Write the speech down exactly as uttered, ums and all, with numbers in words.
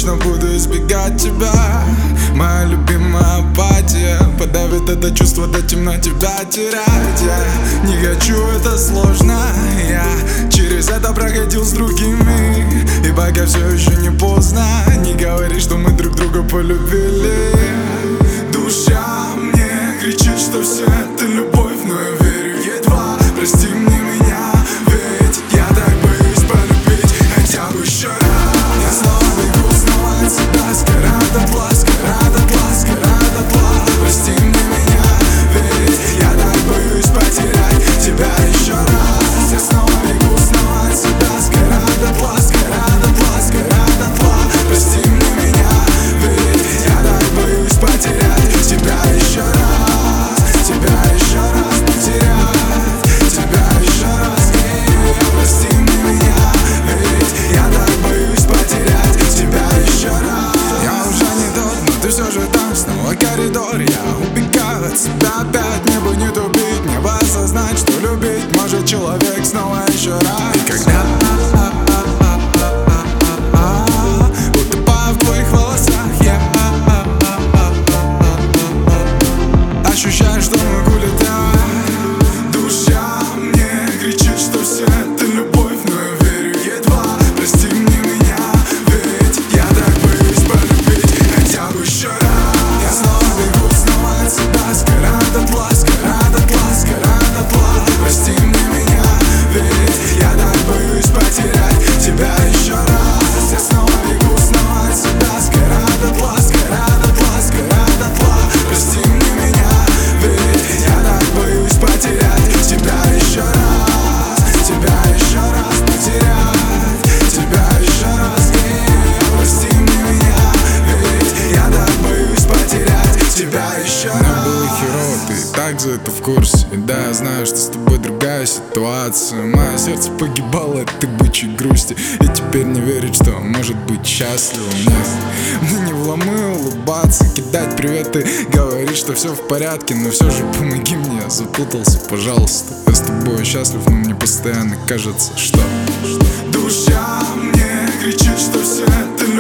точно буду избегать тебя. Моя любимая апатия подавит это чувство до темно тебя терять. Я не хочу, это сложно. Я через это проходил с другими, и пока все еще не поздно, не говори, что мы друг друга полюбили. Душа мне кричит, что все это любовь, но я верю едва. Прости мне меня, ведь я так боюсь полюбить хотя бы еще раз. Я снова бегу, снова от себя, сгора дотла, сгора дотла, сгора дотла. Прости мне меня, ведь я так боюсь потерять тебя еще раз. Я снова бегу, снова от себя, сгора дотла, сгора дотла, сгора дотла. Прости мне меня, ведь я так боюсь потерять тебя еще раз. Тебя еще раз потерять, тебя еще раз. Прости мне меня, ведь я так боюсь потерять тебя еще раз. Я уже не тот, но ты все же там. Снова коридор, я убегаю от себя опять. Мне бы не тупить, мне бы осознать, что любить может человек снова еще раз. И когда утопаю в твоих волосах, я ощущаю, что могу летать. Душа мне кричит, что все это любовь, но я верю едва. Прости мне меня, ведь я так боюсь полюбить хотя бы еще раз. Я снова бегу, снова от себя, сгора дотла, сгора дотла, сгора дотла. Прости мне меня, ведь я так боюсь потерять тебя еще раз. Я снова бегу, снова от себя, сгора дотла, сгора дотла, сгора дотла. Прости мне меня, ведь я так боюсь потерять тебя еще раз. Тебя еще раз потерять, тебя еще раз. Прости мне меня, ведь я так боюсь потерять тебя еще раз. Нам было херово, ты и так за это в курсе. И да, я знаю, что с тобой другая ситуация. Мое сердце погибало от этой бычьей грусти, и теперь не верит, что может быть счастливым. Нет, мне не вломы улыбаться, кидать приветы, говорить, что все в порядке. Но все же помоги мне, я запутался, пожалуйста. Я с тобой счастлив, но мне постоянно кажется, что Душа мне кричит, что все это